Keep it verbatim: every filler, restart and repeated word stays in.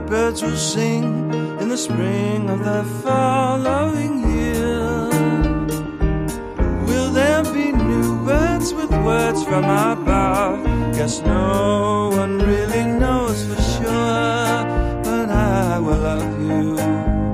birds will sing in the spring of the following year. Will there be new birds with words from above? Guess no one really knows for sure, but I will love you.